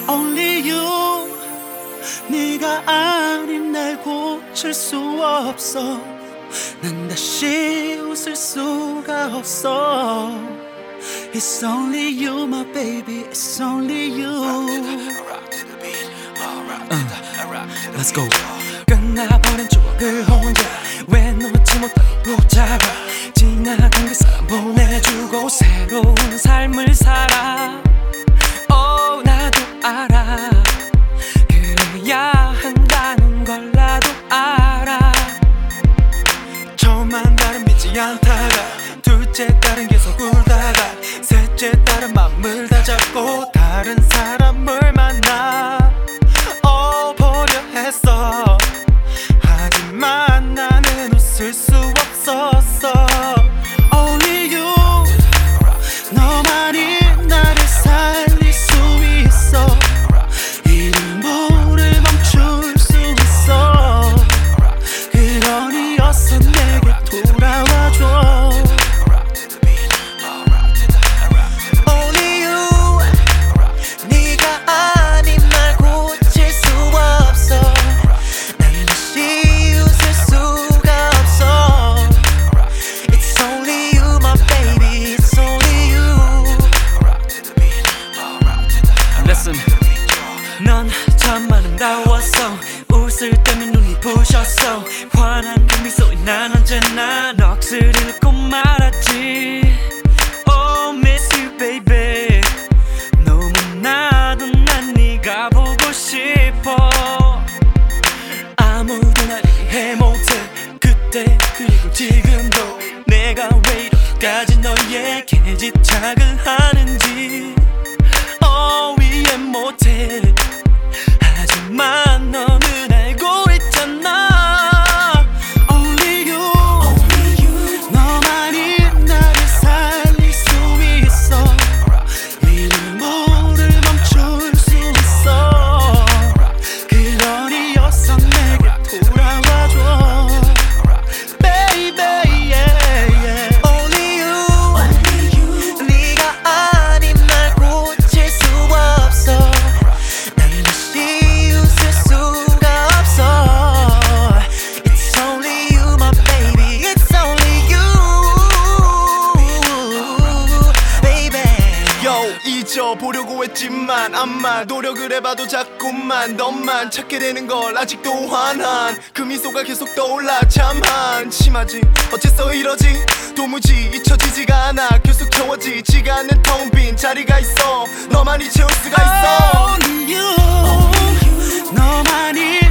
Only you. 네가 아닌 날 고칠 수 없어. 난 다시 웃을 수가 없어. It's only you my baby. It's only you. Let's go. 끝나버린 추억을 혼자 왜 놓지 못하고 붙잡아. 지나간 그 사람 보내주고 새로운 삶을 살아. Oh 나도 알아. 그래야 한다는 걸 나도 알아. 처음만 딸은 믿지 않다가 둘째 딸은 계속 울다가 셋째 딸은 맘을 다 잡고 다른 사람을 만나 보려 했어. 하지만 나는 웃을 수 없었어. Only you. 너만이 나를 살릴 수 있어. 이름을 멈출 수 있어. 그러니 어서 내게 돌아와줘. Only you. 네가 아닌 날 고칠 수 없어. 난 다시 웃을 수가 없어. It's only you my baby. It's only you. Listen. 넌 참 아름다웠어. 웃을 때면 눈이 부셨어. 환한 그 미소에 난 언제나 넋을 잃고 말았지. Oh miss you baby. 너무나도 난 네가 보고 싶어. 아무도 날 이해 못해. 그때 그리고 지금도 내가 왜 이렇게까지 너에게 집착을 하는지 이해 못해. 하지만 너는 알고 있잖아. Only you. 너만이 나를 살릴 수 있어. 이름을 멈출 수 있어. 그러니 어서 내게 돌아와줘. Baby yeah. Only you. 네가 아닌 날 고칠 수 없어. 난 다시 웃을 수가 없어. It's only you my baby. It's only you baby. Yo 잊어보려고 했지만 아마 노력을 해봐도 자꾸만 너만 찾게 되는 걸 아직도 환한 그 미소가 계속 떠올라. 참 한심하지 어째서 이러지. 도무지 잊혀지지가 않아. 계속 채워지지가 않는 텅 빈 자리가 있어. 너만이 채울 수가 있어. Only you. 너만이